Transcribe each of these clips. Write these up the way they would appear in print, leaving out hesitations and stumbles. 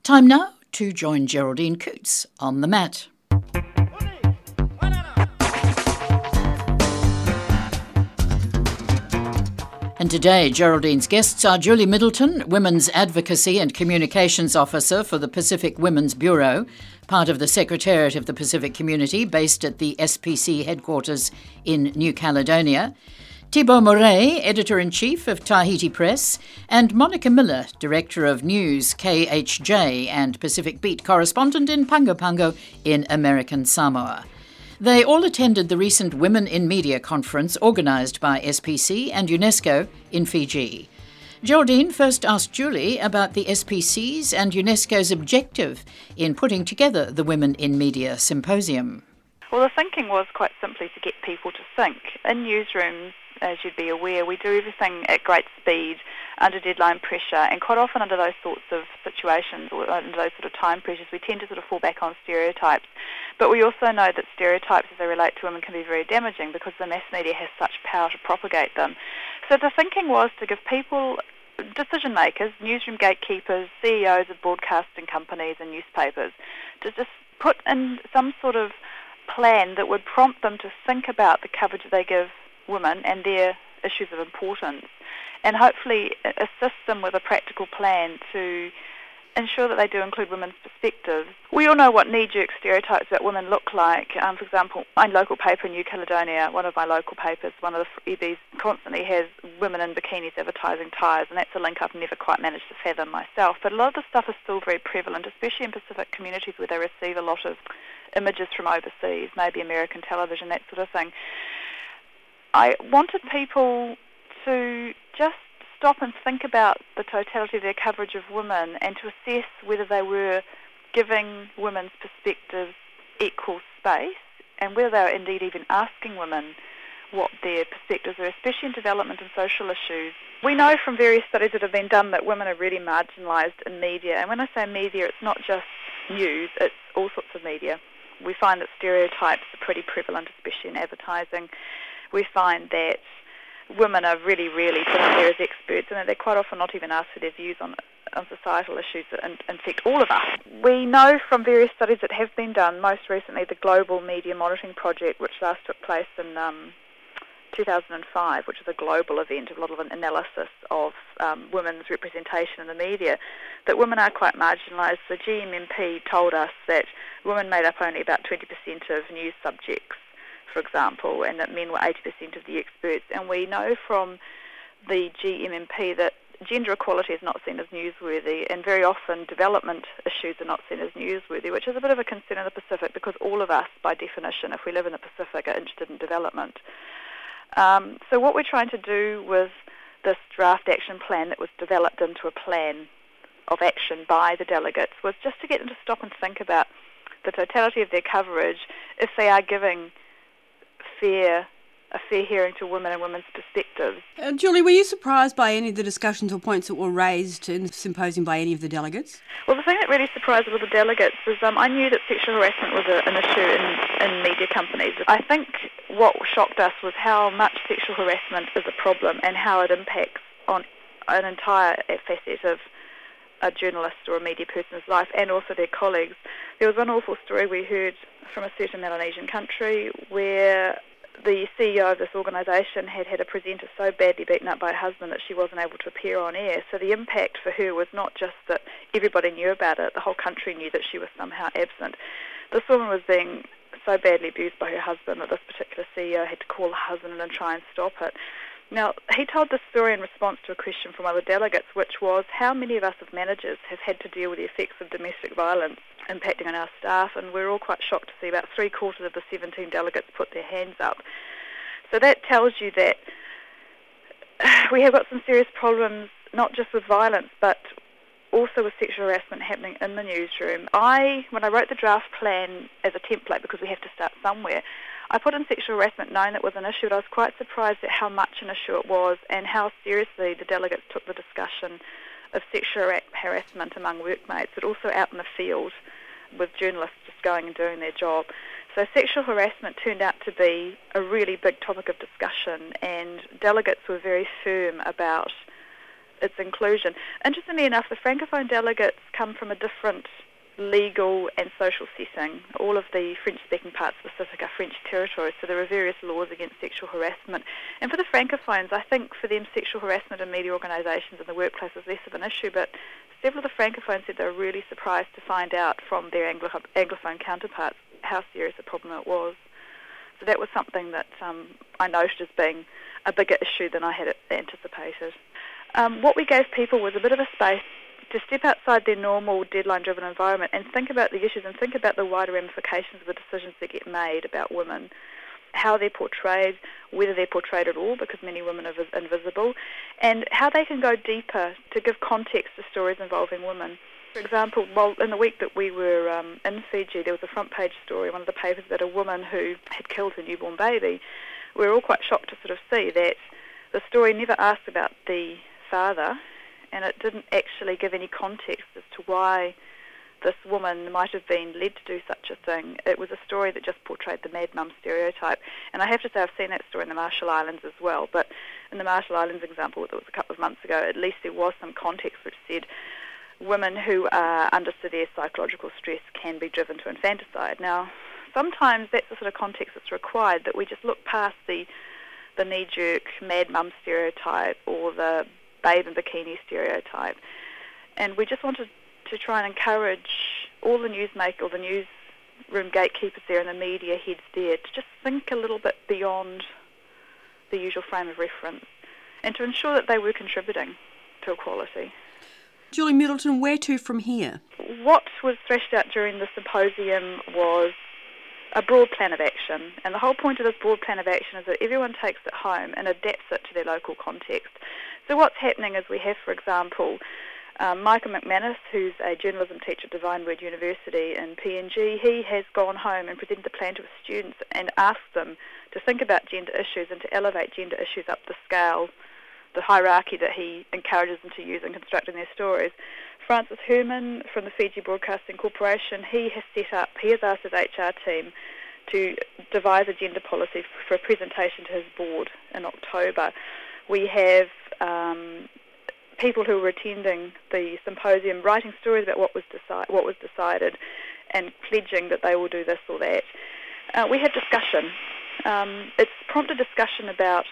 Time now to join Geraldine Coots on the mat. And today, Geraldine's guests are Julie Middleton, Women's Advocacy and Communications Officer for the Pacific Women's Bureau, part of the Secretariat of the Pacific Community based at the SPC headquarters in New Caledonia, Thibault Moret, Editor-in-Chief of Tahiti Press, and Monica Miller, Director of News KHJ and Pacific Beat correspondent in Pago Pago in American Samoa. They all attended the recent Women in Media conference organised by SPC and UNESCO in Fiji. Geraldine first asked Julie about the SPC's and UNESCO's objective in putting together the Women in Media Symposium. Well, the thinking was quite simply to get people to think. In newsrooms, as you'd be aware, we do everything at great speed, under deadline pressure, and quite often under those sorts of situations or under those sort of time pressures, we tend to sort of fall back on stereotypes. But we also know that stereotypes as they relate to women can be very damaging because the mass media has such power to propagate them. So the thinking was to give people, decision makers, newsroom gatekeepers, CEOs of broadcasting companies and newspapers, to just put in some sort of plan that would prompt them to think about the coverage that they give women and their issues of importance, and hopefully assist them with a practical plan to ensure that they do include women's perspectives. We all know what knee-jerk stereotypes about women look like. For example, my local paper in New Caledonia, one of my local papers, one of the EBs, constantly has women in bikinis advertising tyres, and that's a link I've never quite managed to fathom myself. But a lot of the stuff is still very prevalent, especially in Pacific communities where they receive a lot of images from overseas, maybe American television, that sort of thing. I wanted people to just stop and think about the totality of their coverage of women and to assess whether they were giving women's perspectives equal space and whether they were indeed even asking women what their perspectives are, especially in development and social issues. We know from various studies that have been done that women are really marginalised in media, and when I say media, it's not just news, it's all sorts of media. We find that stereotypes are pretty prevalent, especially in advertising. We find that women are really rarely put out there as experts, and that they're quite often not even asked for their views on societal issues that affect all of us. We know from various studies that have been done, most recently the Global Media Monitoring Project, which last took place in 2005, which is a global event, a lot of an analysis of women's representation in the media, that women are quite marginalised. The GMMP told us that women made up only about 20% of news subjects, for example, and that men were 80% of the experts. And we know from the GMMP that gender equality is not seen as newsworthy, and very often development issues are not seen as newsworthy, which is a bit of a concern in the Pacific because all of us, by definition, if we live in the Pacific, are interested in development. So what we're trying to do with this draft action plan that was developed into a plan of action by the delegates was just to get them to stop and think about the totality of their coverage, if they are giving a fair hearing to women and women's perspectives. Julie, were you surprised by any of the discussions or points that were raised in the symposium by any of the delegates? Well, the thing that really surprised all the delegates was I knew that sexual harassment was an issue in media companies. I think what shocked us was how much sexual harassment is a problem and how it impacts on an entire facet of a journalist or a media person's life and also their colleagues. There was one awful story we heard from a certain Melanesian country where the CEO of this organisation had had a presenter so badly beaten up by her husband that she wasn't able to appear on air. So the impact for her was not just that everybody knew about it, the whole country knew that she was somehow absent. This woman was being so badly abused by her husband that this particular CEO had to call her husband in and try and stop it. Now, he told this story in response to a question from other delegates, which was how many of us as managers have had to deal with the effects of domestic violence impacting on our staff, and we're all quite shocked to see about 3/4 of the 17 delegates put their hands up. So that tells you that we have got some serious problems, not just with violence, but also with sexual harassment happening in the newsroom. When I wrote the draft plan as a template, because we have to start somewhere, I put in sexual harassment knowing it was an issue, but I was quite surprised at how much an issue it was and how seriously the delegates took the discussion of sexual harassment among workmates, but also out in the field with journalists just going and doing their job. So sexual harassment turned out to be a really big topic of discussion, and delegates were very firm about its inclusion. Interestingly enough, the Francophone delegates come from a different legal and social setting. All of the French-speaking parts of the Pacific are French territories, so there are various laws against sexual harassment. And for the Francophones, I think for them sexual harassment in media organisations and the workplace is less of an issue, but several of the Francophones said they were really surprised to find out from their Anglophone counterparts how serious a problem it was. So that was something that I noted as being a bigger issue than I had anticipated. What we gave people was a bit of a space to step outside their normal deadline-driven environment and think about the issues and think about the wider ramifications of the decisions that get made about women, how they're portrayed, whether they're portrayed at all, because many women are invisible, and how they can go deeper to give context to stories involving women. For example, in the week that we were in Fiji, there was a front-page story, one of the papers, about a woman who had killed her newborn baby. We were all quite shocked to sort of see that the story never asked about the father, and it didn't actually give any context as to why this woman might have been led to do such a thing. It was a story that just portrayed the mad mum stereotype. And I have to say I've seen that story in the Marshall Islands as well, but in the Marshall Islands example that was a couple of months ago, at least there was some context which said women who are under severe psychological stress can be driven to infanticide. Now, sometimes that's the sort of context that's required, that we just look past the knee-jerk mad mum stereotype or the babe in bikini stereotype. And we just wanted to try and encourage all the newsmakers or the newsroom gatekeepers there and the media heads there to just think a little bit beyond the usual frame of reference and to ensure that they were contributing to equality. Julie Middleton, where to from here? What was thrashed out during the symposium was a broad plan of action, and the whole point of this broad plan of action is that everyone takes it home and adapts it to their local context. So what's happening is we have, for example, Michael McManus, who's a journalism teacher at Divine Word University in PNG. He has gone home and presented the plan to his students and asked them to think about gender issues and to elevate gender issues up the scale, the hierarchy that he encourages them to use in constructing their stories. Francis Herman from the Fiji Broadcasting Corporation, he has asked his HR team to devise a gender policy for a presentation to his board in October. We have people who were attending the symposium writing stories about what was decided and pledging that they will do this or that. We have discussion. It's prompted discussion about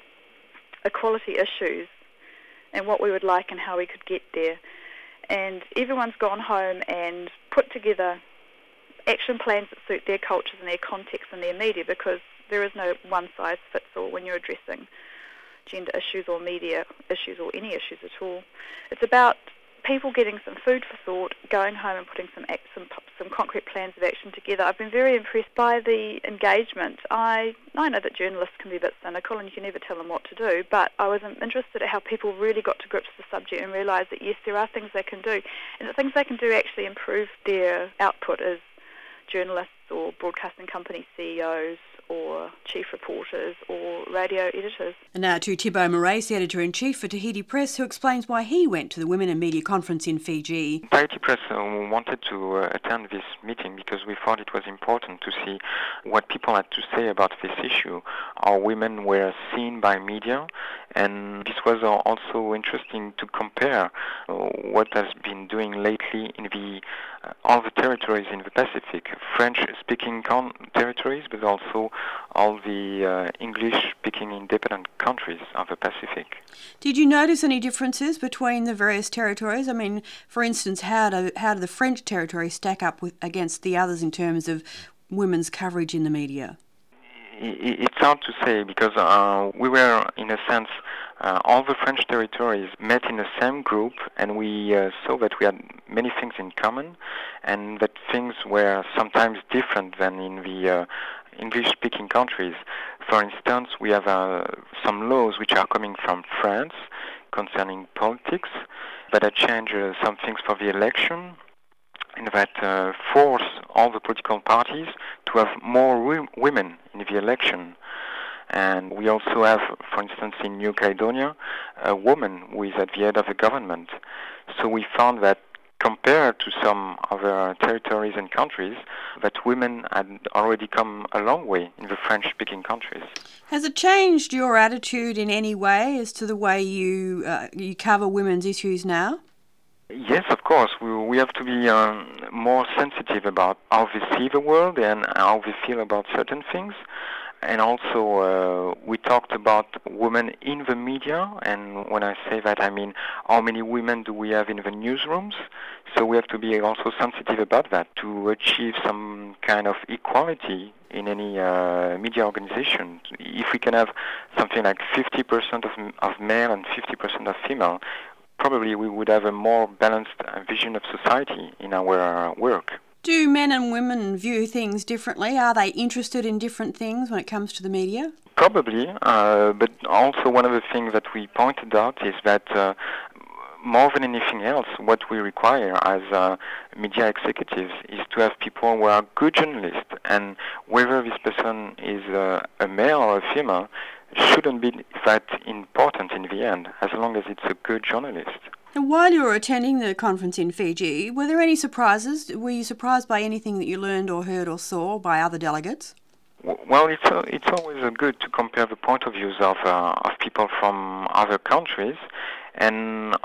equality issues and what we would like and how we could get there. And everyone's gone home and put together action plans that suit their cultures and their context and their media, because there is no one-size-fits-all when you're addressing gender issues or media issues or any issues at all. It's about people getting some food for thought, going home and putting some concrete plans of action together. I've been very impressed by the engagement. I know that journalists can be a bit cynical and you can never tell them what to do, but I was interested at how people really got to grips with the subject and realised that yes, there are things they can do, and the things they can do actually improve their output as journalists or broadcasting company CEOs or chief reporters or radio editors. And now to Thibaut Moraes, the Editor-in-Chief for Tahiti Press, who explains why he went to the Women in Media Conference in Fiji. Tahiti Press wanted to attend this meeting because we thought it was important to see what people had to say about this issue, how women were seen by media, and this was also interesting to compare what has been doing lately in all the territories in the Pacific, French-speaking territories, but also all the English-speaking independent countries of the Pacific. Did you notice any differences between the various territories? I mean, for instance, how do the French territory stack up against the others in terms of women's coverage in the media? It's hard to say because we were, in a sense, all the French territories met in the same group, and we saw that we had many things in common and that things were sometimes different than in the English-speaking countries. For instance, we have some laws which are coming from France concerning politics, but that change some things for the election, and that force all the political parties to have more women in the election. And we also have, for instance, in New Caledonia, a woman who is at the head of the government. So we found that compared to some other territories and countries, that women had already come a long way in the French-speaking countries. Has it changed your attitude in any way as to the way you cover women's issues now? Yes, of course. We have to be more sensitive about how they see the world and how they feel about certain things. And also, we talked about women in the media, and when I say that, I mean how many women do we have in the newsrooms. So we have to be also sensitive about that to achieve some kind of equality in any media organization. If we can have something like 50% of male and 50% of female, probably we would have a more balanced vision of society in our work. Do men and women view things differently? Are they interested in different things when it comes to the media? Probably, but also one of the things that we pointed out is that more than anything else, what we require as media executives is to have people who are good journalists, and whether this person is a male or a female shouldn't be that important in the end, as long as it's a good journalist. And while you were attending the conference in Fiji, were there any surprises? Were you surprised by anything that you learned or heard or saw by other delegates? Well, it's always good to compare the point of views of people from other countries. And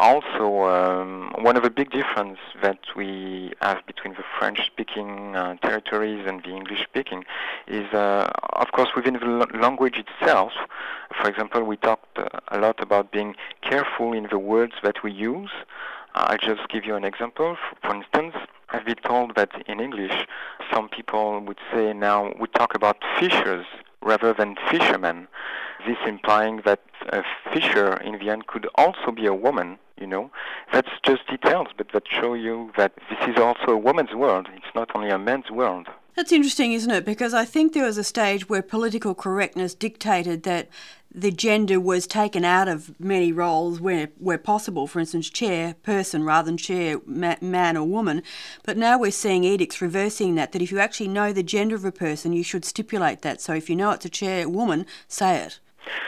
also, one of the big differences that we have between the French-speaking territories and the English-speaking is, of course, within the language itself. For example, we talked a lot about being careful in the words that we use. I'll just give you an example. For instance, I've been told that in English, some people would say now we talk about fishers rather than fishermen. This implying that a fisher in the end could also be a woman, you know. That's just details, but that show you that this is also a woman's world. It's not only a man's world. That's interesting, isn't it? Because I think there was a stage where political correctness dictated that the gender was taken out of many roles where possible, for instance, chairperson rather than chair man or woman. But now we're seeing edicts reversing that if you actually know the gender of a person, you should stipulate that. So if you know it's a chairwoman, say it.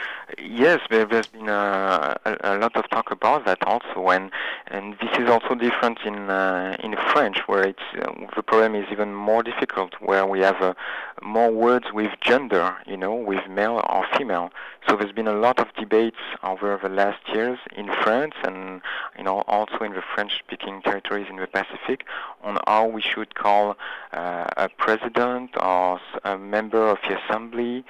Yes, there's been a lot of talk about that also, and this is also different in French, where it's the problem is even more difficult, where we have more words with gender, you know, with male or female. So there's been a lot of debates over the last years in France and, you know, also in the French-speaking territories in the Pacific on how we should call a president or a member of the assembly.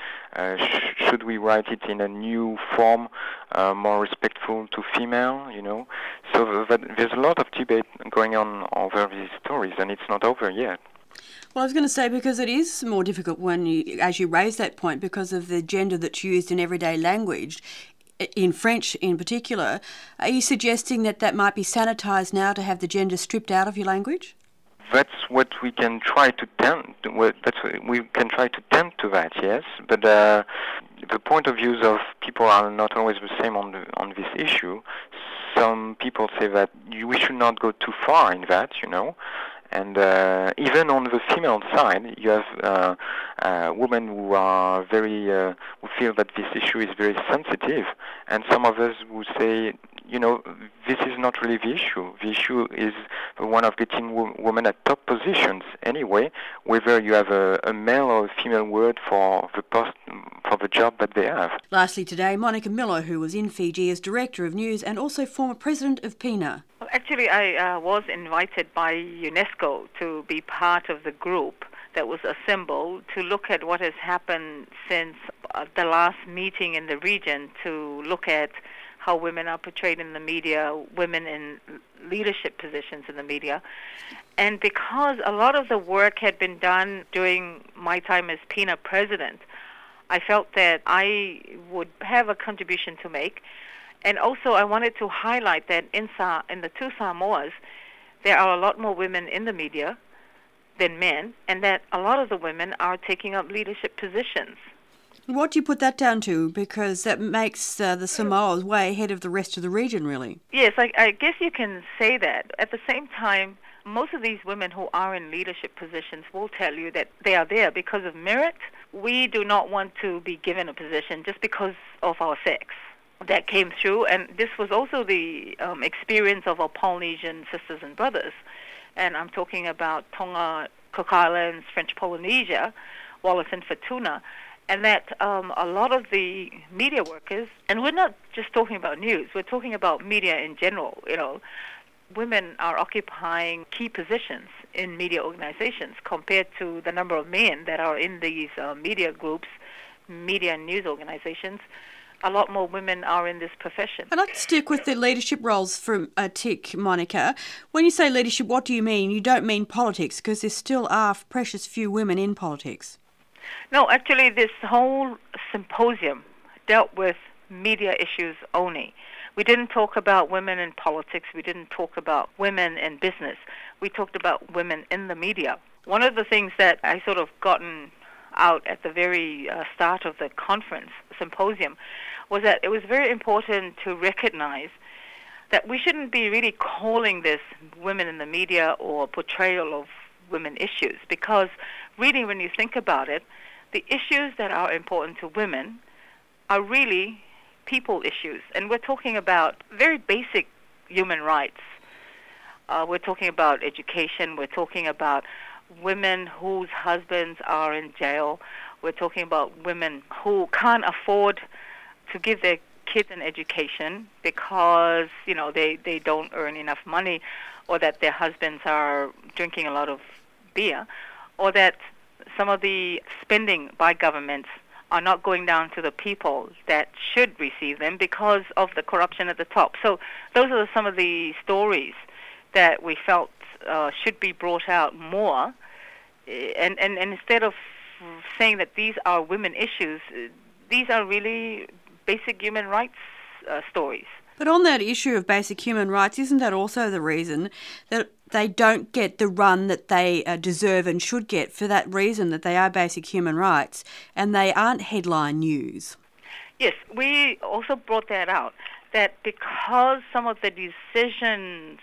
Should we write it in a new form, more respectful to female, you know? So there's a lot of debate going on over these stories, and it's not over yet. Well, I was going to say, because it is more difficult as you raise that point, because of the gender that's used in everyday language, in French in particular. Are you suggesting that might be sanitised now to have the gender stripped out of your language? That's what we can try to tempt. We can try to tempt to that, yes. But the point of views of people are not always the same on this issue. Some people say that we should not go too far in that, you know. And even on the female side, you have women who are who feel that this issue is very sensitive, and some of us who say, you know, this is not really the issue. The issue is the one of getting women at top positions anyway, whether you have a male or a female word for the job that they have. Lastly today, Monica Miller, who was in Fiji as Director of News and also former President of PINA. Well, actually, I was invited by UNESCO to be part of the group that was assembled to look at what has happened since the last meeting in the region, to look at how women are portrayed in the media, women in leadership positions in the media. And because a lot of the work had been done during my time as PINA president, I felt that I would have a contribution to make. And also I wanted to highlight that in the two Samoas, there are a lot more women in the media than men, and that a lot of the women are taking up leadership positions. What do you put that down to? Because that makes the Samoas way ahead of the rest of the region, really. Yes, I guess you can say that. At the same time, most of these women who are in leadership positions will tell you that they are there because of merit. We do not want to be given a position just because of our sex that came through, and this was also the experience of our Polynesian sisters and brothers. And I'm talking about Tonga, Cook Islands, French Polynesia, Wallis and Futuna, and that a lot of the media workers, and we're not just talking about news, we're talking about media in general, women are occupying key positions in media organizations compared to the number of men that are in these media groups, media and news organizations. A lot more women are in this profession. I'd like to stick with the leadership roles for a tick, Monica. When you say leadership, what do you mean? You don't mean politics, because there still are precious few women in politics. No, actually, this whole symposium dealt with media issues only. We didn't talk about women in politics. We didn't talk about women in business. We talked about women in the media. One of the things that I sort of gotten out at the very start of the conference, symposium, was that it was very important to recognize that we shouldn't be really calling this women in the media or portrayal of women issues, because really when you think about it, the issues that are important to women are really people issues. And we're talking about very basic human rights. We're talking about education. We're talking about women whose husbands are in jail. We're talking about women who can't afford to give their kids an education because, they don't earn enough money, or that their husbands are drinking a lot of beer, or that some of the spending by governments are not going down to the people that should receive them because of the corruption at the top. So those are some of the stories that we felt should be brought out more. And instead of saying that these are women issues, these are really basic human rights stories. But on that issue of basic human rights, isn't that also the reason that they don't get the run that they deserve and should get, for that reason that they are basic human rights and they aren't headline news? Yes, we also brought that out, that because some of the decisions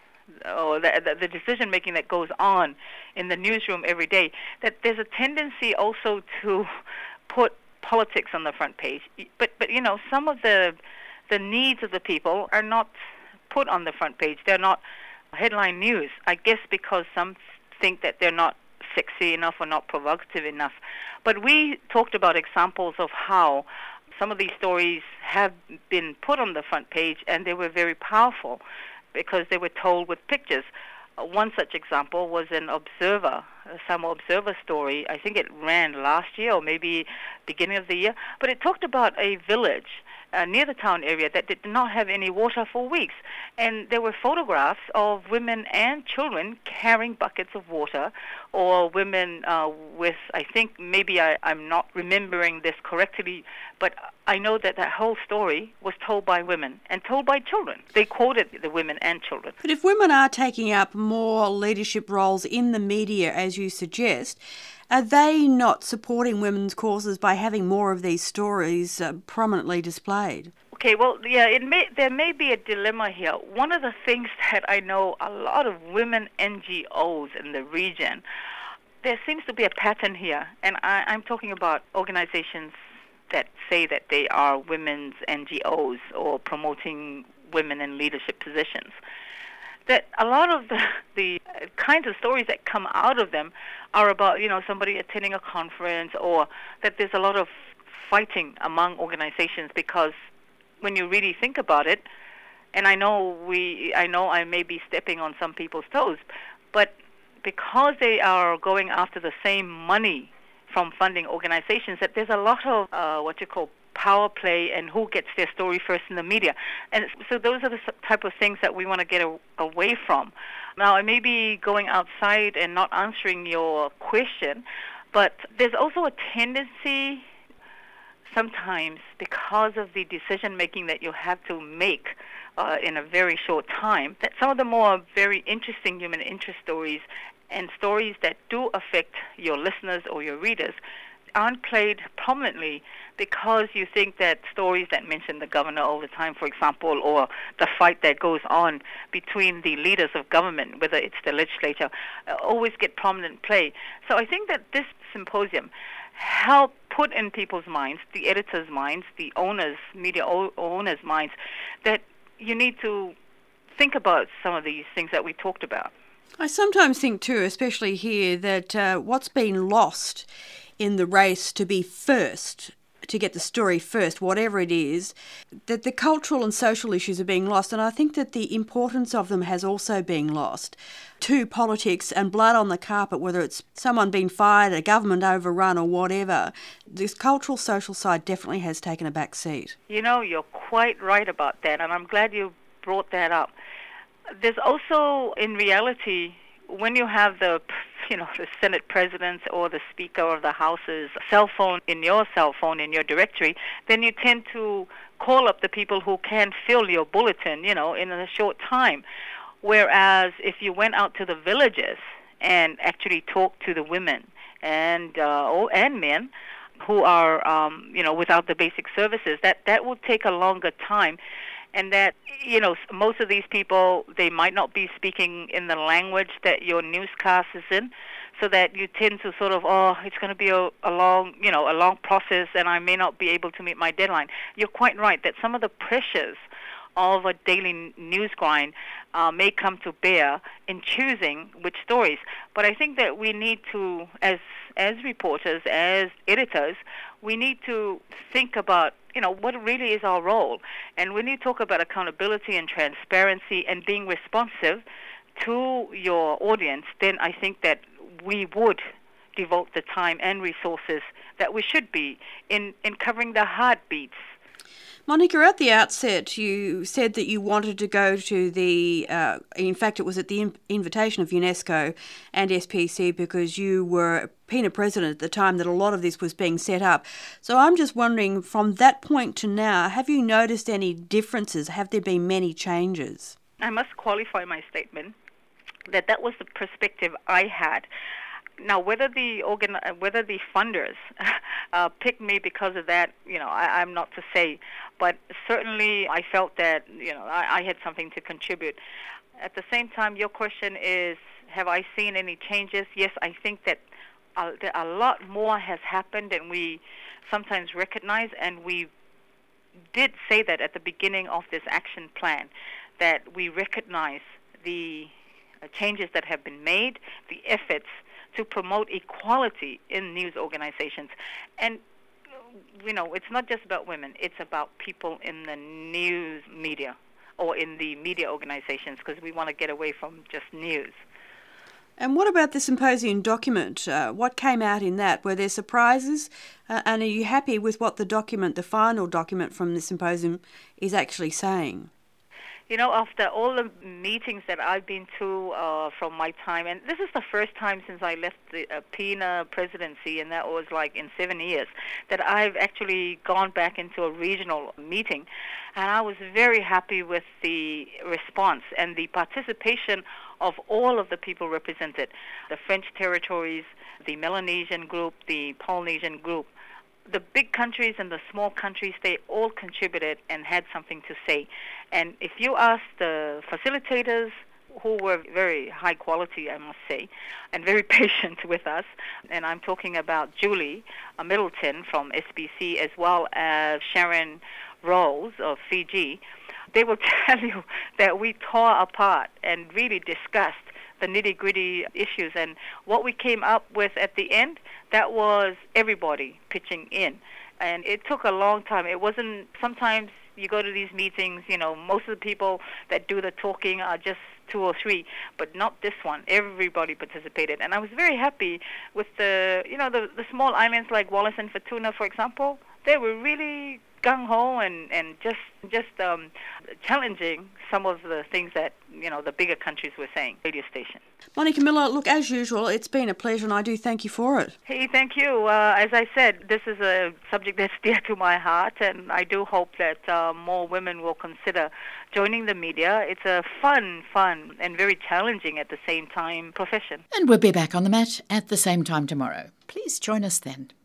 or the decision-making that goes on in the newsroom every day, that there's a tendency also to put politics on the front page. But some of the needs of the people are not put on the front page. They're not headline news, I guess because some think that they're not sexy enough or not provocative enough. But we talked about examples of how some of these stories have been put on the front page, and they were very powerful because they were told with pictures. One such example was an Observer, a Samoa Observer story. I think it ran last year or maybe beginning of the year. But it talked about a village near the town area that did not have any water for weeks. And there were photographs of women and children carrying buckets of water, or women with, I think maybe I'm not remembering this correctly, but I know that whole story was told by women and told by children. They quoted the women and children. But if women are taking up more leadership roles in the media, as you suggest, are they not supporting women's causes by having more of these stories prominently displayed? Okay, well, yeah, there may be a dilemma here. One of the things that I know a lot of women NGOs in the region, there seems to be a pattern here, and I'm talking about organizations that say that they are women's NGOs or promoting women in leadership positions, that a lot of the kinds of stories that come out of them are about, somebody attending a conference, or that there's a lot of fighting among organizations, because when you really think about it, and I know I may be stepping on some people's toes, but because they are going after the same money from funding organizations, that there's a lot of what you call power play and who gets their story first in the media. And so those are the type of things that we want to get away from. Now, I may be going outside and not answering your question, but there's also a tendency sometimes, because of the decision-making that you have to make in a very short time, that some of the more very interesting human interest stories and stories that do affect your listeners or your readers aren't played prominently, because you think that stories that mention the governor all the time, for example, or the fight that goes on between the leaders of government, whether it's the legislature, always get prominent play. So I think that this symposium helped put in people's minds, the editors' minds, the owners, media owners' minds, that you need to think about some of these things that we talked about. I sometimes think too, especially here, that what's been lost in the race to be first, to get the story first, whatever it is, that the cultural and social issues are being lost. And I think that the importance of them has also been lost to politics and blood on the carpet, whether it's someone being fired, a government overrun or whatever. This cultural, social side definitely has taken a back seat. You're quite right about that, and I'm glad you brought that up. There's also, in reality, when you have the Senate President or the Speaker of the House's cell phone in your directory, then you tend to call up the people who can fill your bulletin, in a short time. Whereas if you went out to the villages and actually talked to the women and men who are, without the basic services, that will take a longer time. And that, most of these people, they might not be speaking in the language that your newscast is in, so that you tend to sort of, it's going to be a long process, and I may not be able to meet my deadline. You're quite right that some of the pressures of a daily news grind may come to bear in choosing which stories. But I think that we need to, as reporters, as editors, we need to think about what really is our role. And when you talk about accountability and transparency and being responsive to your audience, then I think that we would devote the time and resources that we should be in covering the heartbeats. Monica, at the outset, you said that you wanted to go to the, in fact, it was at the invitation of UNESCO and SPC because you were PINA president at the time that a lot of this was being set up. So I'm just wondering, from that point to now, have you noticed any differences? Have there been many changes? I must qualify my statement that was the perspective I had. Now, whether the funders picked me because of that, I'm not to say. But certainly I felt that, I had something to contribute. At the same time, your question is, have I seen any changes? Yes, I think that a lot more has happened than we sometimes recognize, and we did say that at the beginning of this action plan, that we recognize the changes that have been made, the efforts to promote equality in news organizations. And, it's not just about women, it's about people in the news media or in the media organizations, because we want to get away from just news. And what about the symposium document? What came out in that? Were there surprises? And are you happy with what the final document from the symposium is actually saying? After all the meetings that I've been to from my time, and this is the first time since I left the PINA presidency, and that was like in 7 years, that I've actually gone back into a regional meeting. And I was very happy with the response and the participation of all of the people represented, the French territories, the Melanesian group, the Polynesian group. The big countries and the small countries, they all contributed and had something to say. And if you ask the facilitators, who were very high quality, I must say, and very patient with us, and I'm talking about Julie Middleton from SBC as well as Sharon Rose of Fiji, they will tell you that we tore apart and really discussed the nitty-gritty issues. And what we came up with at the end, that was everybody pitching in. And it took a long time. It wasn't, sometimes you go to these meetings, most of the people that do the talking are just 2 or 3, but not this one. Everybody participated. And I was very happy with the small islands like Wallis and Futuna, for example. They were really gung-ho and just challenging some of the things that, the bigger countries were saying, radio station. Monica Miller, look, as usual, it's been a pleasure and I do thank you for it. Hey, thank you. As I said, this is a subject that's dear to my heart, and I do hope that more women will consider joining the media. It's a fun, and very challenging at the same time profession. And we'll be back on the mat at the same time tomorrow. Please join us then.